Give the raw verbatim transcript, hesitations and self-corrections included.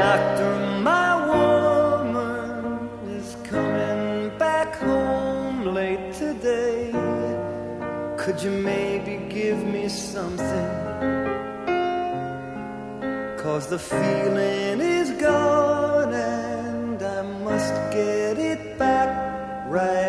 Doctor, my woman is coming back home late today. Could you maybe give me something? 'Cause the feeling is gone and I must get it back right